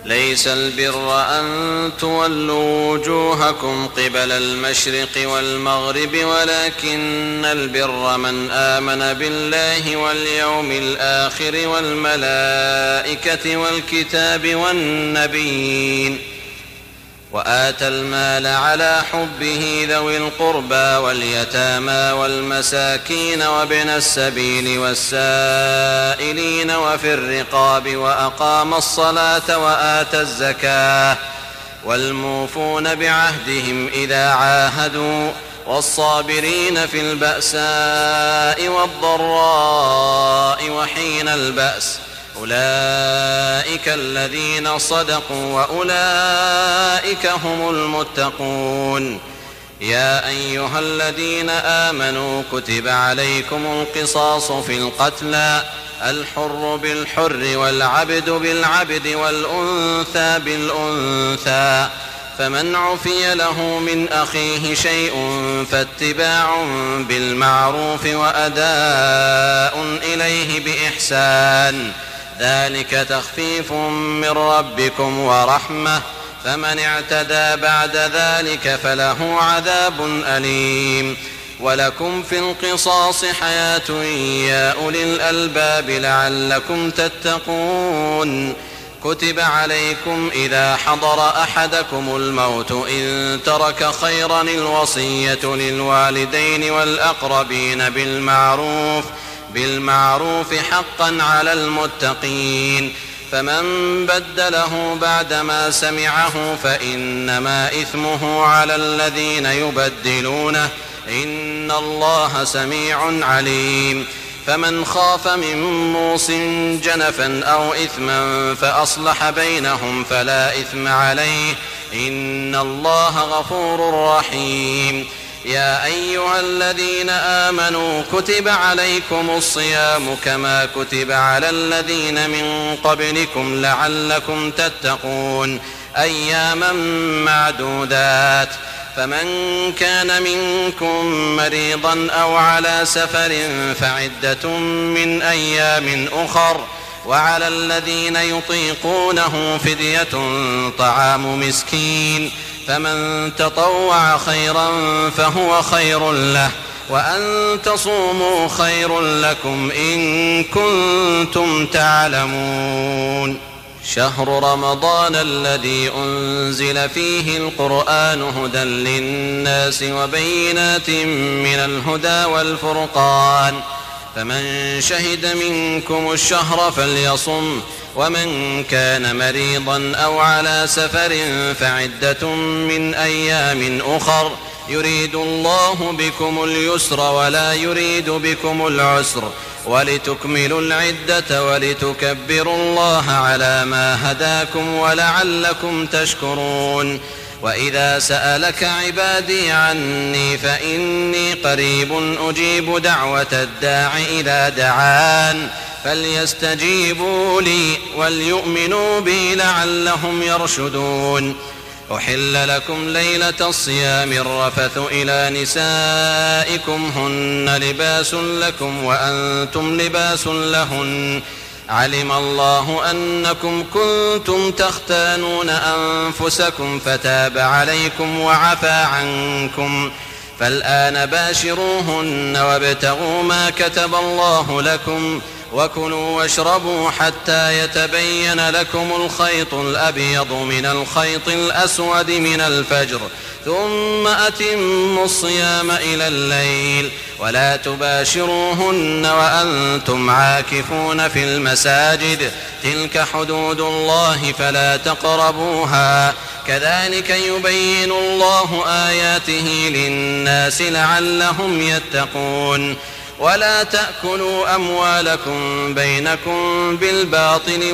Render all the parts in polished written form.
ليس البر أن تولوا وجوهكم قبل المشرق والمغرب ولكن البر من آمن بالله واليوم الآخر والملائكة والكتاب والنبيين وآتى المال على حبه ذوي القربى واليتامى والمساكين وابن السبيل والسائلين وفي الرقاب وأقام الصلاة وآتى الزكاة والموفون بعهدهم إذا عاهدوا والصابرين في البأساء والضراء وحين البأس أولئك الذين صدقوا وأولئك هم المتقون. يا أيها الذين آمنوا كتب عليكم القصاص في القتلى الحر بالحر والعبد بالعبد والأنثى بالأنثى فمن عفي له من أخيه شيء فاتباع بالمعروف وأداء إليه بإحسان ذلك تخفيف من ربكم ورحمة فمن اعتدى بعد ذلك فله عذاب أليم. ولكم في القصاص حياة يا أولي الألباب لعلكم تتقون. كتب عليكم إذا حضر أحدكم الموت إن ترك خيرا الوصية للوالدين والأقربين بالمعروف حقا على المتقين فمن بدله بعدما سمعه فإنما إثمه على الذين يبدلونه إن الله سميع عليم. فمن خاف من موص جنفا أو إثما فأصلح بينهم فلا إثم عليه إن الله غفور رحيم. يا أيها الذين آمنوا كتب عليكم الصيام كما كتب على الذين من قبلكم لعلكم تتقون أياما معدودات فمن كان منكم مريضا أو على سفر فعدة من أيام أخر وعلى الذين يطيقونه فدية طعام مسكين فمن تطوع خيرا فهو خير له وأن تصوموا خير لكم إن كنتم تعلمون. شهر رمضان الذي أنزل فيه القرآن هدى للناس وبينات من الهدى والفرقان فمن شهد منكم الشهر فليصم ومن كان مريضا أو على سفر فعدة من أيام أخر يريد الله بكم اليسر ولا يريد بكم العسر ولتكملوا العدة ولتكبروا الله على ما هداكم ولعلكم تشكرون. وإذا سألك عبادي عني فإني قريب أجيب دعوة الداع إذا دعان فليستجيبوا لي وليؤمنوا بي لعلهم يرشدون. أحل لكم ليلة الصيام الرفث إلى نسائكم هن لباس لكم وأنتم لباس لهن علم الله أنكم كنتم تختانون أنفسكم فتاب عليكم وعفى عنكم فالآن باشروهن وابتغوا ما كتب الله لكم وكلوا واشربوا حتى يتبين لكم الخيط الأبيض من الخيط الأسود من الفجر ثم أتموا الصيام إلى الليل ولا تباشروهن وأنتم عاكفون في المساجد تلك حدود الله فلا تقربوها كذلك يبين الله آياته للناس لعلهم يتقون. ولا تأكلوا أموالكم بينكم بالباطل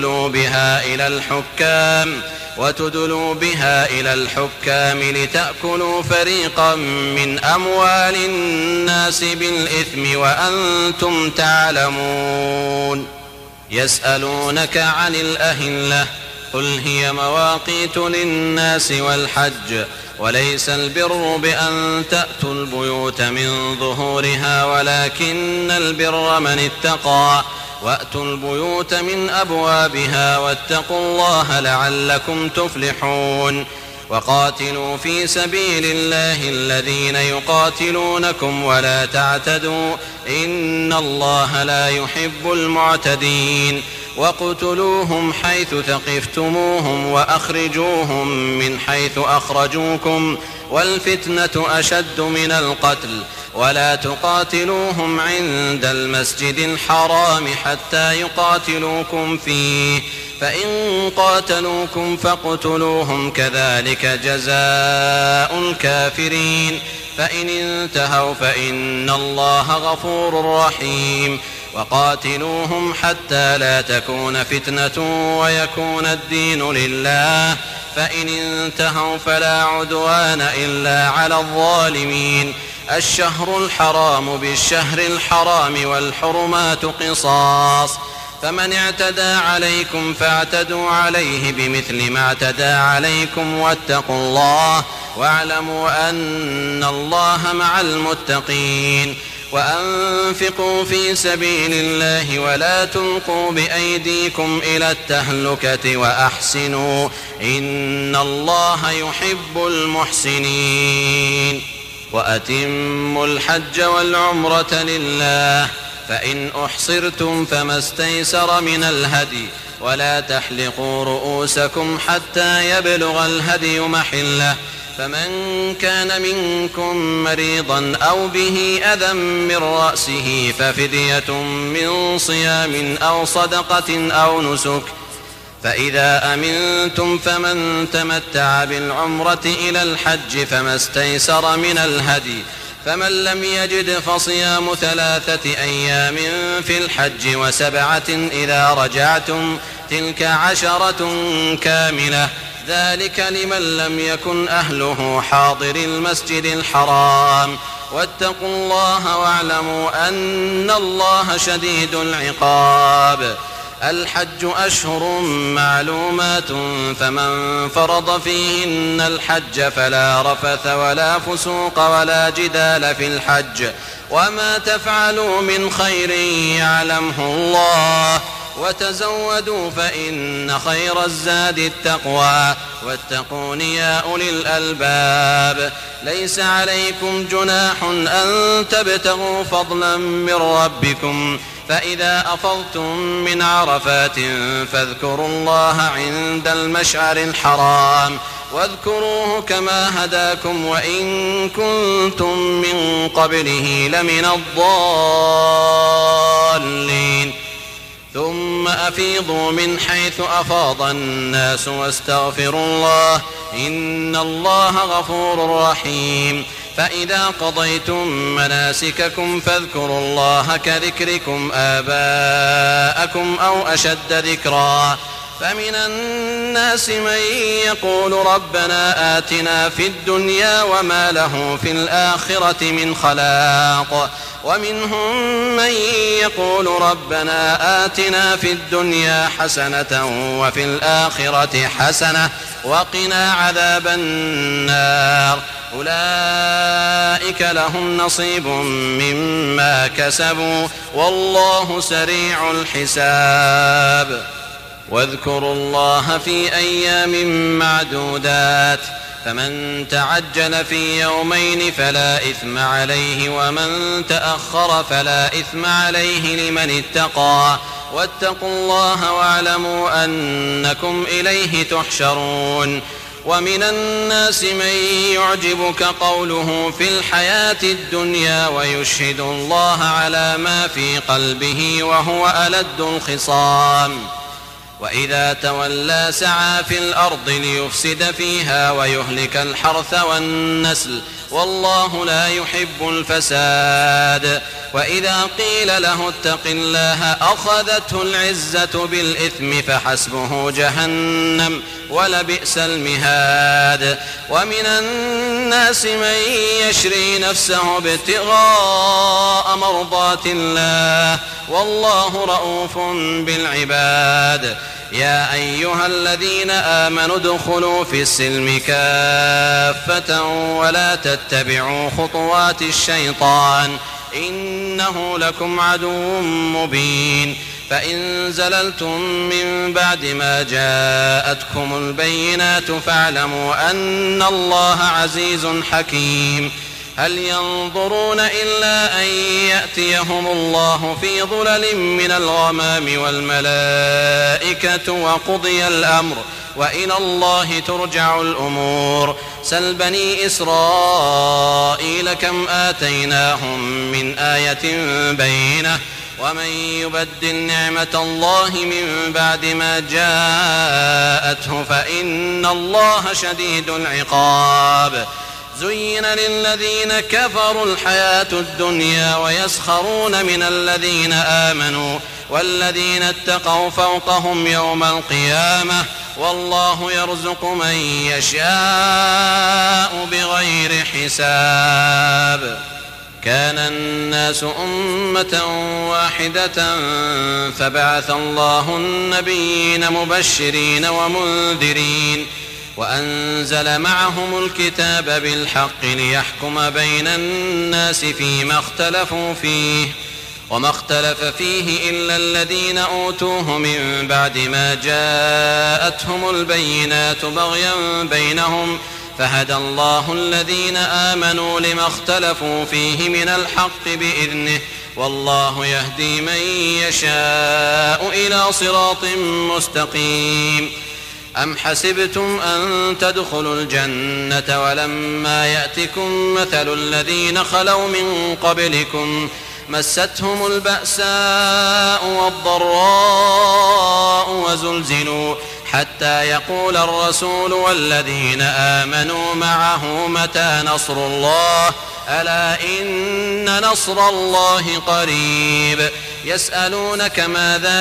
وتدلوا بها إلى الحكام لتأكلوا فريقا من أموال الناس بالإثم وأنتم تعلمون. يسألونك عن الأهلة قل هي مواقيت للناس والحج وليس البر بأن تأتوا البيوت من ظهورها ولكن البر من اتقى وأتوا البيوت من أبوابها واتقوا الله لعلكم تفلحون وقاتلوا في سبيل الله الذين يقاتلونكم ولا تعتدوا إن الله لا يحب المعتدين وقتلوهم حيث ثقفتموهم وأخرجوهم من حيث أخرجوكم والفتنة أشد من القتل ولا تقاتلوهم عند المسجد الحرام حتى يقاتلوكم فيه فإن قاتلوكم فاقتلوهم كذلك جزاء الكافرين فإن انتهوا فإن الله غفور رحيم وقاتلوهم حتى لا تكون فتنة ويكون الدين لله فإن انتهوا فلا عدوان إلا على الظالمين الشهر الحرام بالشهر الحرام والحرمات قصاص فمن اعتدى عليكم فاعتدوا عليه بمثل ما اعتدى عليكم واتقوا الله واعلموا أن الله مع المتقين وأنفقوا في سبيل الله ولا تلقوا بأيديكم إلى التهلكة وأحسنوا إن الله يحب المحسنين وأتموا الحج والعمرة لله فإن أحصرتم فما استيسر من الهدي ولا تحلقوا رؤوسكم حتى يبلغ الهدي محله فمن كان منكم مريضا أو به أذى من رأسه ففدية من صيام أو صدقة أو نسك فإذا أمنتم فمن تمتع بالعمرة إلى الحج فما استيسر من الهدي فمن لم يجد فصيام 3 أيام في الحج و7 إذا رجعتم تلك 10 كاملة ذلك لمن لم يكن أهله حاضر المسجد الحرام واتقوا الله واعلموا أن الله شديد العقاب الحج أشهر معلومات فمن فرض فيهن الحج فلا رفث ولا فسوق ولا جدال في الحج وما تفعلوا من خير يعلمه الله وتزودوا فإن خير الزاد التقوى واتقون يا أولي الألباب ليس عليكم جناح أن تبتغوا فضلا من ربكم فإذا أفضتم من عرفات فاذكروا الله عند المشعر الحرام واذكروه كما هداكم وإن كنتم من قبله لمن الضالين ثم أفيضوا من حيث أفاض الناس واستغفروا الله إن الله غفور رحيم فإذا قضيتم مناسككم فاذكروا الله كذكركم آباءكم أو أشد ذكرا فمن الناس من يقول ربنا آتنا في الدنيا وما له في الآخرة من خلاق ومنهم من يقول ربنا آتنا في الدنيا حسنة وفي الآخرة حسنة وقنا عذاب النار أولئك لهم نصيب مما كسبوا والله سريع الحساب واذكروا الله في أيام معدودات فمن تعجل في يومين فلا إثم عليه ومن تأخر فلا إثم عليه لمن اتقى واتقوا الله واعلموا أنكم إليه تحشرون ومن الناس من يعجبك قوله في الحياة الدنيا ويشهد الله على ما في قلبه وهو ألد الخصام وإذا تولى سعى في الأرض ليفسد فيها ويهلك الحرث والنسل والله لا يحب الفساد وإذا قيل له اتق الله أخذته العزة بالإثم فحسبه جهنم ولبئس المهاد ومن الناس من يشري نفسه ابتغاء مرضات الله والله رؤوف بالعباد يا أيها الذين آمنوا ادخلوا في السلم كافة ولا تتبعوا خطوات الشيطان إنه لكم عدو مبين فإن زللتم من بعد ما جاءتكم البينات فاعلموا أن الله عزيز حكيم. هل ينظرون إلا أن يأتيهم الله في ظلل من الغمام والملائكة وقضي الأمر وإلى الله ترجع الأمور. سل بني إسرائيل كم آتيناهم من آية بينة ومن يبدل نعمة الله من بعد ما جاءته فإن الله شديد العقاب. زين للذين كفروا الحياة الدنيا ويسخرون من الذين آمنوا والذين اتقوا فوقهم يوم القيامة والله يرزق من يشاء بغير حساب. كان الناس أمة واحدة فبعث الله النبيين مبشرين ومنذرين وأنزل معهم الكتاب بالحق ليحكم بين الناس فيما اختلفوا فيه وما اختلف فيه إلا الذين أوتوه من بعد ما جاءتهم البينات بغيا بينهم فهدى الله الذين آمنوا لما اختلفوا فيه من الحق بإذنه والله يهدي من يشاء إلى صراط مستقيم. أم حسبتم أن تدخلوا الجنة ولما يأتكم مثل الذين خلوا من قبلكم مستهم البأساء والضراء وزلزلوا حتى يقول الرسول والذين آمنوا معه متى نصر الله ألا إن نصر الله قريب. يسألونك ماذا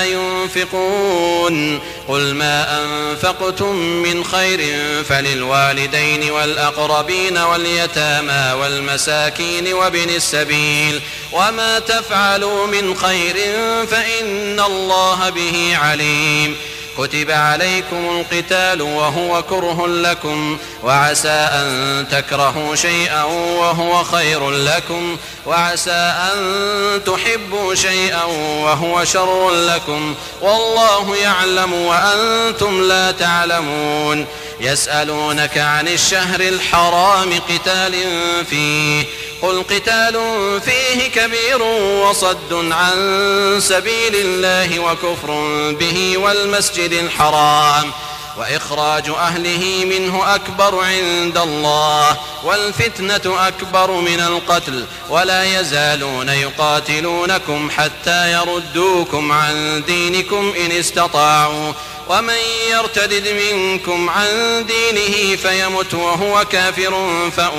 ينفقون قل ما أنفقتم من خير فللوالدين والأقربين واليتامى والمساكين وابن السبيل وما تفعلوا من خير فإن الله به عليم. كتب عليكم القتال وهو كره لكم وعسى أن تكرهوا شيئا وهو خير لكم وعسى أن تحبوا شيئا وهو شر لكم والله يعلم وأنتم لا تعلمون. يسألونك عن الشهر الحرام قتال فيه قل قتال فيه كبير وصد عن سبيل الله وكفر به والمسجد الحرام وإخراج أهله منه أكبر عند الله والفتنة أكبر من القتل ولا يزالون يقاتلونكم حتى يردوكم عن دينكم إن استطاعوا ومن يرتد منكم عن دينه فيمت وهو كافر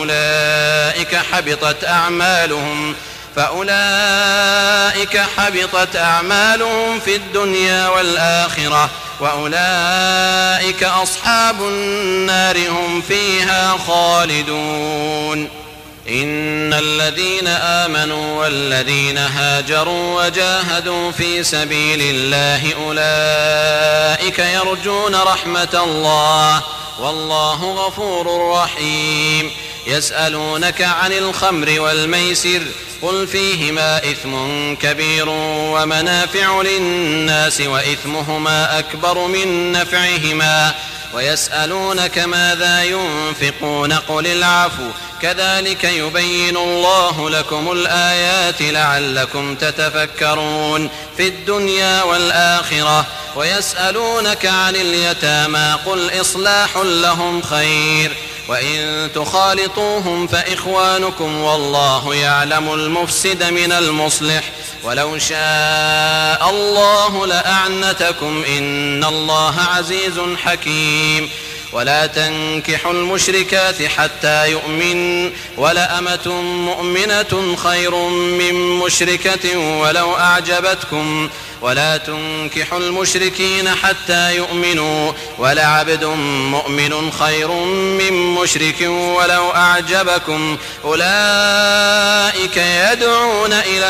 فأولئك حبطت أعمالهم في الدنيا والآخرة وأولئك أصحاب النار هم فيها خالدون. إن الذين آمنوا والذين هاجروا وجاهدوا في سبيل الله أولئك يرجون رحمة الله والله غفور رحيم. يسألونك عن الخمر والميسر قل فيهما إثم كبير ومنافع للناس وإثمهما أكبر من نفعهما ويسألونك ماذا ينفقون قل العفو كذلك يبين الله لكم الآيات لعلكم تتفكرون في الدنيا والآخرة. ويسألونك عن اليتامى قل إصلاح لهم خير وإن تخالطوهم فإخوانكم والله يعلم المفسد من المصلح ولو شاء الله لأعنتكم إن الله عزيز حكيم. ولا تنكحوا المشركات حتى يؤمن ولأمة مؤمنة خير من مشركة ولو أعجبتكم ولا تنكحوا المشركين حتى يؤمنوا ولعبد مؤمن خير من مشرك ولو أعجبكم أولئك يدعون إلى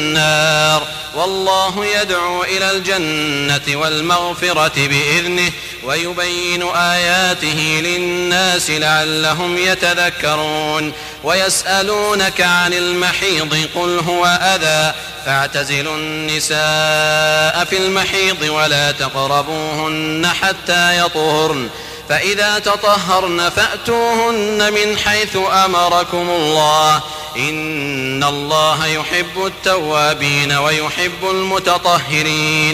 النار والله يدعو إلى الجنة والمغفرة بإذنه ويبين آياته للناس لعلهم يتذكرون. ويسألونك عن المحيض قل هو أذى فاعتزلوا النساء في المحيض ولا تقربوهن حتى يطهرن فإذا تطهرن فأتوهن من حيث أمركم الله إن الله يحب التوابين ويحب المتطهرين.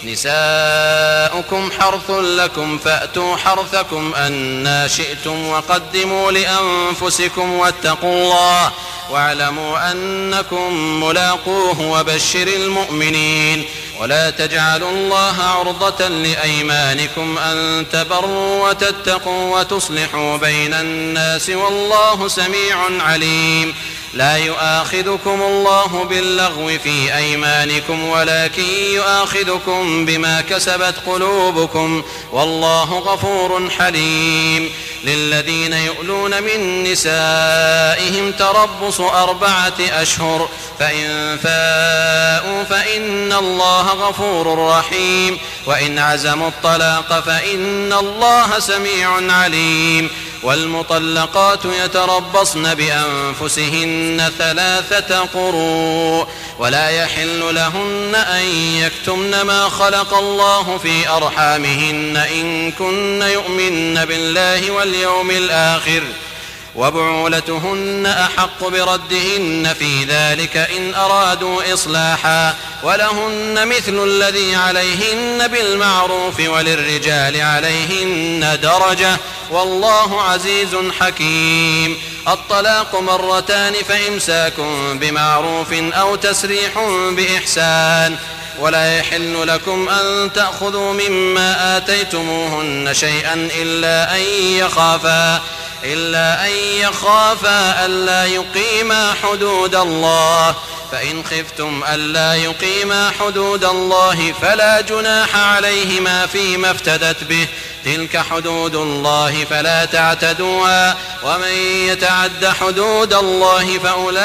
نساؤكم حرث لكم فأتوا حرثكم أنى شئتم وقدموا لأنفسكم واتقوا الله واعلموا أنكم ملاقوه وبشر المؤمنين. ولا تجعلوا الله عرضة لأيمانكم أن تبروا وتتقوا وتصلحوا بين الناس والله سميع عليم. لا يؤاخذكم الله باللغو في أيمانكم ولكن يؤاخذكم بما كسبت قلوبكم والله غفور حليم. للذين يؤلون من نسائهم تربص 4 أشهر فإن فاءوا فإن الله غفور رحيم وإن عزموا الطلاق فإن الله سميع عليم. والمطلقات يتربصن بأنفسهن 3 قروء ولا يحل لهن أن يكتمن ما خلق الله في أرحامهن إن كن يؤمن بالله واليوم الآخر وبعولتهن أحق بردهن في ذلك إن أرادوا إصلاحا ولهن مثل الذي عليهن بالمعروف وللرجال عليهن درجة والله عزيز حكيم. الطلاق 2 مرتان فإمساك بمعروف أو تسريح بإحسان. ولا يحل لكم أن تأخذوا مما آتيتموهن شيئا إلا أن يخافا ألا يقيما حدود الله فإن خفتم ألا يقيما حدود الله فلا جناح عليهما فيما افتدت به تلك حدود الله فلا تعتدوها ومن يتعد حدود الله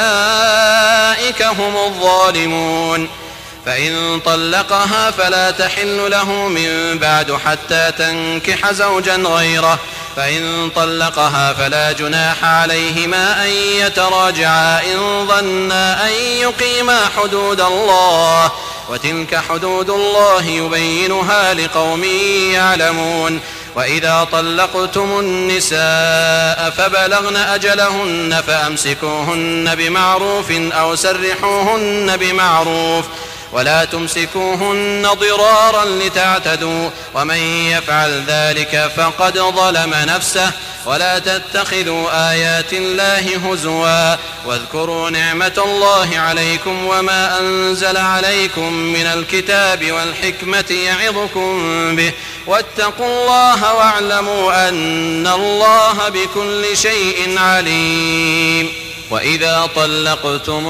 فأولئك هم الظالمون. فإن طلقها فلا تحل له من بعد حتى تنكح زوجا غيره فإن طلقها فلا جناح عليهما أن يتراجعا إن ظنا أن يقيما حدود الله وتلك حدود الله يبينها لقوم يعلمون. وإذا طلقتم النساء فبلغن أجلهن فأمسكوهن بمعروف أو سرحوهن بمعروف ولا تمسكوهن ضرارا لتعتدوا ومن يفعل ذلك فقد ظلم نفسه. ولا تتخذوا آيات الله هزوا واذكروا نعمة الله عليكم وما أنزل عليكم من الكتاب والحكمة يعظكم به واتقوا الله واعلموا أن الله بكل شيء عليم. وإذا طلقتم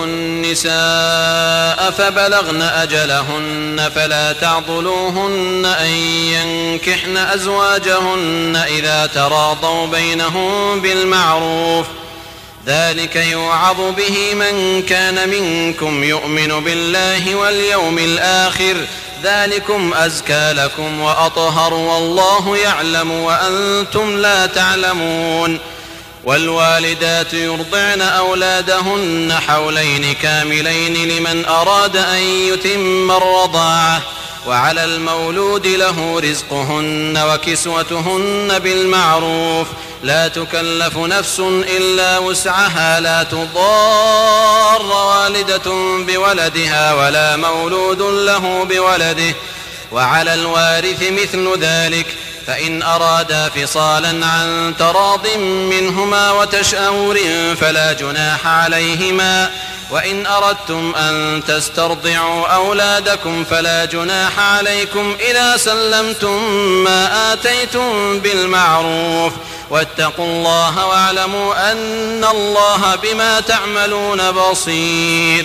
النساء فبلغن أجلهن فلا تعضلوهن أن ينكحن أزواجهن إذا تراضوا بينهم بالمعروف ذلك يوعظ به من كان منكم يؤمن بالله واليوم الآخر ذلكم أزكى لكم وأطهر والله يعلم وأنتم لا تعلمون. والوالدات يرضعن أولادهن حولين كاملين لمن أراد أن يتم الرضاعة وعلى المولود له رزقهن وكسوتهن بالمعروف لا تكلف نفس إلا وسعها لا تضار والدة بولدها ولا مولود له بولده وعلى الوارث مثل ذلك فإن أرادا فصالا عن تراض منهما وتشاور فلا جناح عليهما. وإن أردتم أن تسترضعوا أولادكم فلا جناح عليكم إذا سلمتم ما آتيتم بالمعروف واتقوا الله واعلموا أن الله بما تعملون بصير.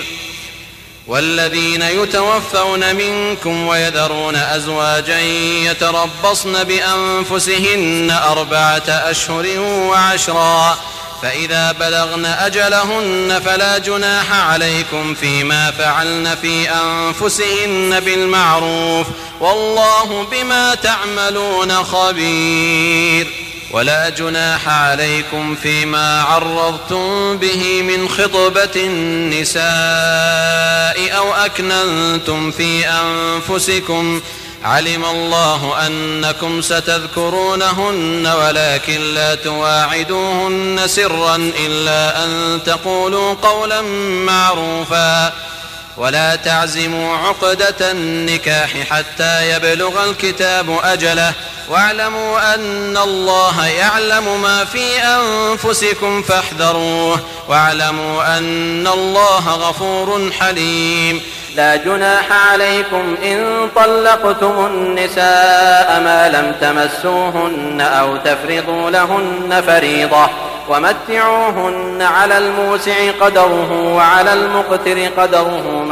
والذين يتوفون منكم ويذرون أزواجا يتربصن بأنفسهن 4 أشهر و10 فإذا بلغن أجلهن فلا جناح عليكم فيما فعلن في أنفسهن بالمعروف والله بما تعملون خبير. ولا جناح عليكم فيما عرضتم به من خطبة النساء أو أكننتم في أنفسكم علم الله أنكم ستذكرونهن ولكن لا تواعدوهن سرا إلا أن تقولوا قولا معروفا ولا تعزموا عقدة النكاح حتى يبلغ الكتاب أجله واعلموا أن الله يعلم ما في أنفسكم فاحذروه واعلموا أن الله غفور حليم. لا جناح عليكم إن طلقتم النساء ما لم تمسوهن أو تفرضوا لهن فريضة ومتعوهن على الموسع قدره وعلى المقتر قدره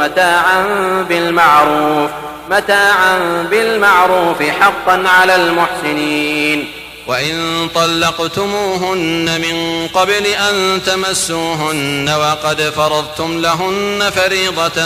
متاعا بالمعروف حقا على المحسنين. وإن طلقتموهن من قبل أن تمسوهن وقد فرضتم لهن فريضة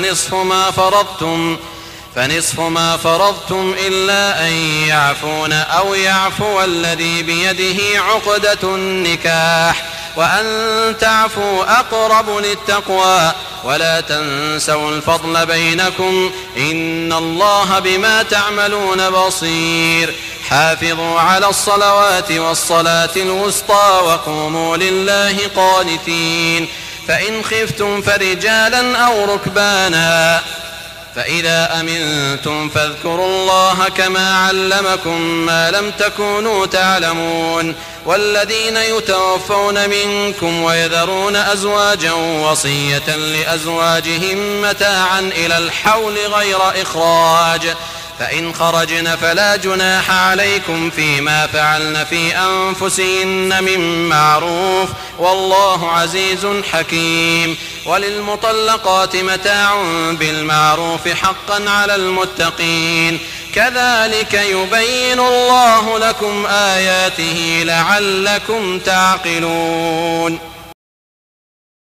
فنصف ما فرضتم إلا أن يعفون أو يعفو الذي بيده عقدة النكاح وأن تعفوا أقرب للتقوى ولا تنسوا الفضل بينكم إن الله بما تعملون بصير. حافظوا على الصلوات والصلاة الوسطى وقوموا لله قانتين. فإن خفتم فرجالا أو ركبانا فإذا أمنتم فاذكروا الله كما علمكم ما لم تكونوا تعلمون. والذين يتوفون منكم ويذرون أزواجا وصية لأزواجهم متاعا إلى الحول غير إخراج فإن خرجن فلا جناح عليكم فيما فعلن في أنفسهن من معروف والله عزيز حكيم. وللمطلقات متاع بالمعروف حقا على المتقين كذلك يبين الله لكم آياته لعلكم تعقلون.